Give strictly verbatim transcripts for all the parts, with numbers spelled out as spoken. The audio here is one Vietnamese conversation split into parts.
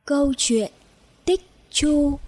Câu chuyện Tích Chu.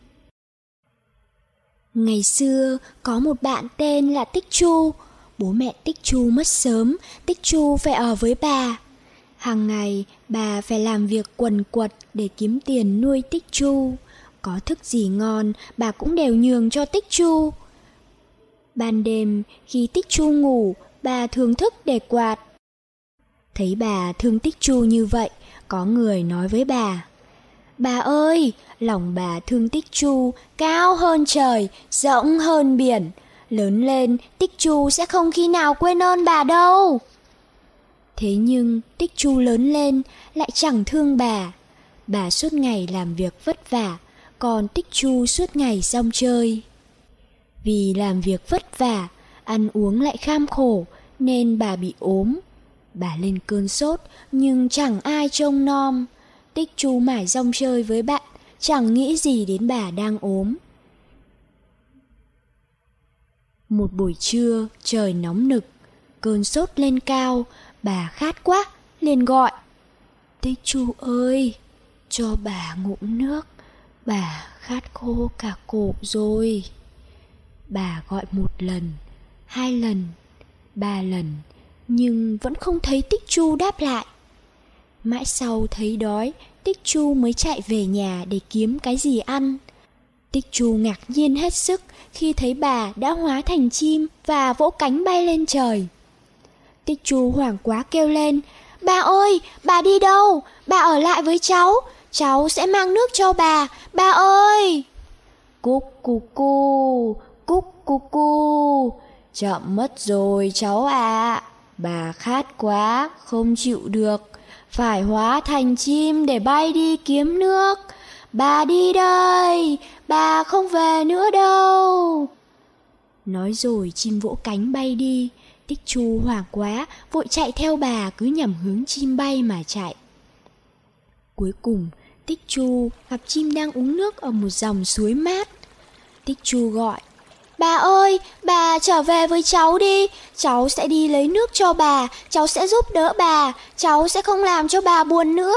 Ngày xưa có một bạn tên là Tích Chu. Bố mẹ Tích Chu mất sớm, Tích Chu phải ở với bà. Hàng ngày bà phải làm việc quần quật để kiếm tiền nuôi Tích Chu. Có thức gì ngon bà cũng đều nhường cho Tích Chu. Ban đêm khi Tích Chu ngủ, bà thường thức để quạt. Thấy bà thương Tích Chu như vậy, có người nói với bà: "Bà ơi, lòng bà thương Tích Chu cao hơn trời, rộng hơn biển. Lớn lên, Tích Chu sẽ không khi nào quên ơn bà đâu." Thế nhưng Tích Chu lớn lên lại chẳng thương bà. Bà suốt ngày làm việc vất vả, còn Tích Chu suốt ngày rong chơi. Vì làm việc vất vả, ăn uống lại kham khổ nên bà bị ốm. Bà lên cơn sốt nhưng chẳng ai trông nom. Tích Chu mải rong chơi với bạn, chẳng nghĩ gì đến bà đang ốm. Một buổi trưa trời nóng nực, cơn sốt lên cao, bà khát quá, liền gọi: "Tích Chu ơi, cho bà ngụm nước, bà khát khô cả cổ rồi." Bà gọi một lần, hai lần, ba lần, nhưng vẫn không thấy Tích Chu đáp lại. Mãi sau thấy đói, Tích Chu mới chạy về nhà để kiếm cái gì ăn. Tích Chu ngạc nhiên hết sức khi thấy bà đã hóa thành chim và vỗ cánh bay lên trời. Tích Chu hoảng quá kêu lên: "Bà ơi, bà đi đâu? Bà ở lại với cháu, cháu sẽ mang nước cho bà, bà ơi!" Cúc cu cu, cúc cu cu, chậm mất rồi cháu ạ. À. Bà khát quá, không chịu được, phải hóa thành chim để bay đi kiếm nước. Bà đi đây, bà không về nữa đâu. Nói rồi chim vỗ cánh bay đi. Tích Chu hoảng quá, vội chạy theo bà, cứ nhằm hướng chim bay mà chạy. Cuối cùng, Tích Chu gặp chim đang uống nước ở một dòng suối mát. Tích Chu gọi: "Bà ơi, bà trở về với cháu đi, cháu sẽ đi lấy nước cho bà, cháu sẽ giúp đỡ bà, cháu sẽ không làm cho bà buồn nữa."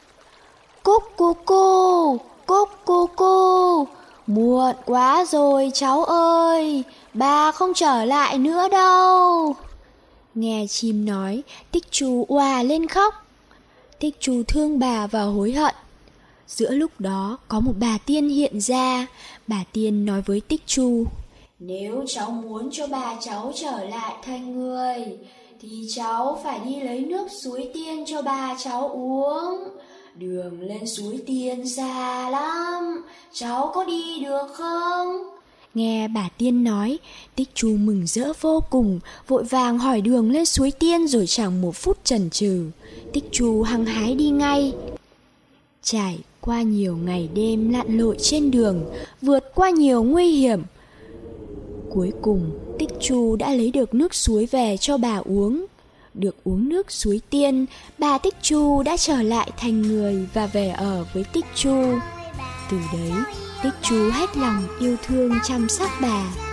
Cúc cu cu, cúc cu cu, muộn quá rồi cháu ơi, bà không trở lại nữa đâu. Nghe chim nói, Tích Chu òa lên khóc. Tích Chu thương bà và hối hận. Giữa lúc đó có một bà tiên hiện ra. Bà tiên nói với Tích Chu: "Nếu cháu muốn cho bà cháu trở lại thành người, thì cháu phải đi lấy nước suối tiên cho bà cháu uống. Đường lên suối tiên xa lắm, cháu có đi được không?" Nghe bà tiên nói, Tích Chu mừng rỡ vô cùng, vội vàng hỏi đường lên suối tiên rồi chẳng một phút chần chừ. Tích Chu hăng hái đi ngay. Trải qua nhiều ngày đêm lặn lội trên đường, vượt qua nhiều nguy hiểm, cuối cùng Tích Chu đã lấy được nước suối về cho bà uống. Được uống nước suối tiên, bà Tích Chu đã trở lại thành người và về ở với Tích Chu. Từ đấy, Tích Chu hết lòng yêu thương chăm sóc bà.